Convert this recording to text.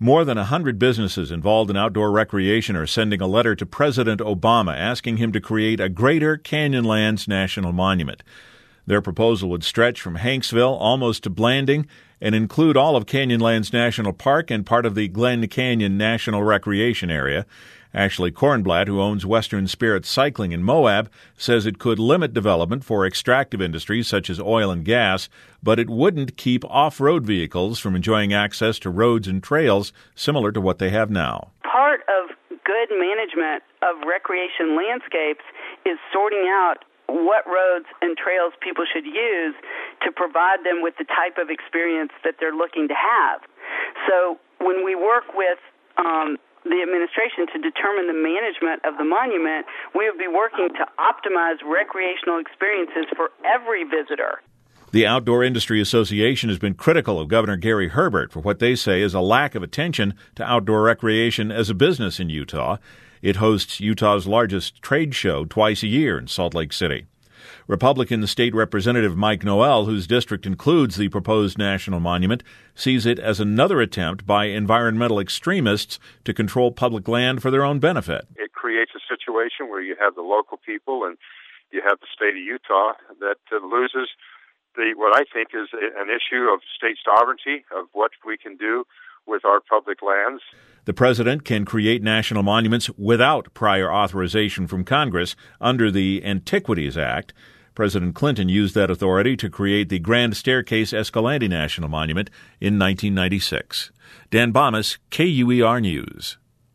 More than 100 businesses involved in outdoor recreation are sending a letter to President Obama asking him to create a Greater Canyonlands National Monument. Their proposal would stretch from Hanksville almost to Blanding and include all of Canyonlands National Park and part of the Glen Canyon National Recreation Area. Ashley Kornblatt, who owns Western Spirit Cycling in Moab, says it could limit development for extractive industries such as oil and gas, but it wouldn't keep off-road vehicles from enjoying access to roads and trails similar to what they have now. Part of good management of recreation landscapes is sorting out what roads and trails people should use to provide them with the type of experience that they're looking to have. So when we work with the administration to determine the management of the monument, we would be working to optimize recreational experiences for every visitor. The Outdoor Industry Association has been critical of Governor Gary Herbert for what they say is a lack of attention to outdoor recreation as a business in Utah. It hosts Utah's largest trade show twice a year in Salt Lake City. Republican State Representative Mike Noel, whose district includes the proposed national monument, sees it as another attempt by environmental extremists to control public land for their own benefit. It creates a situation where you have the local people and you have the state of Utah that loses what I think is an issue of state sovereignty, of what we can do with our public lands. The president can create national monuments without prior authorization from Congress under the Antiquities Act. President Clinton used that authority to create the Grand Staircase Escalante National Monument in 1996. Dan Bomas, KUER News.